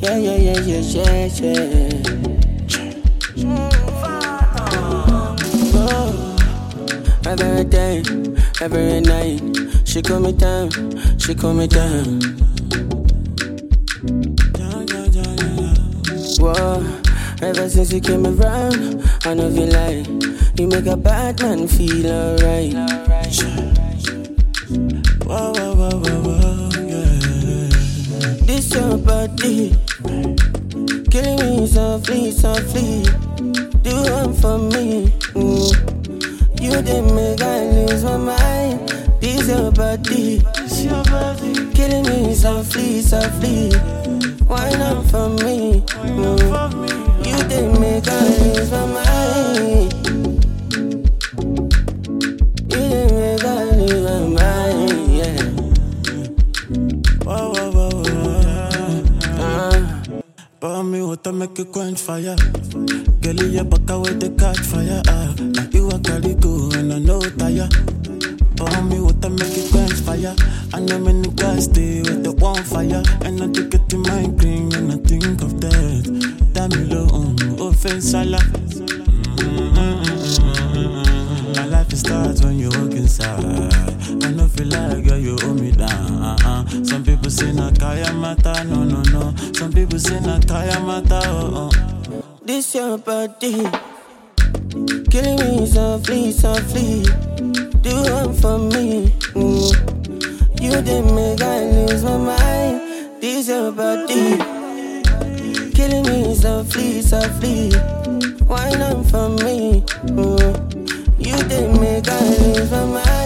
Yeah, yeah, yeah, yeah, yeah, yeah. Oh, every day, every night, she call me down, she call me down. Whoa, ever since you came around, I know you lie. You make a bad man feel alright. Whoa, whoa, whoa, whoa, whoa, yeah. This your body, killing me softly, softly. Do one for me. You didn't make I lose my mind. This your body, killing me softly, softly. Why not for me? You didn't make I lose my mind. You didn't make I lose my mind, yeah. Whoa, whoa, whoa, whoa. Pour me water, make you quench fire. Girl, you back away the catch fire. Now you a carry go and I know tire. Pour me water, make you quench fire. I know many guys stay with the one fire. And I do get the mind green and I think of that. Damn you low, offense, sala. My life starts when you walk inside. I don't feel like girl, you hold me down. Some people say na kaya mata, no, no, no. Some people say na kaya mata, oh, oh. This your body, killing me softly, softly. Do one for me. You didn't make I lose my mind. This your body, killing me softly, softly. Why not for me? You didn't make I lose my mind.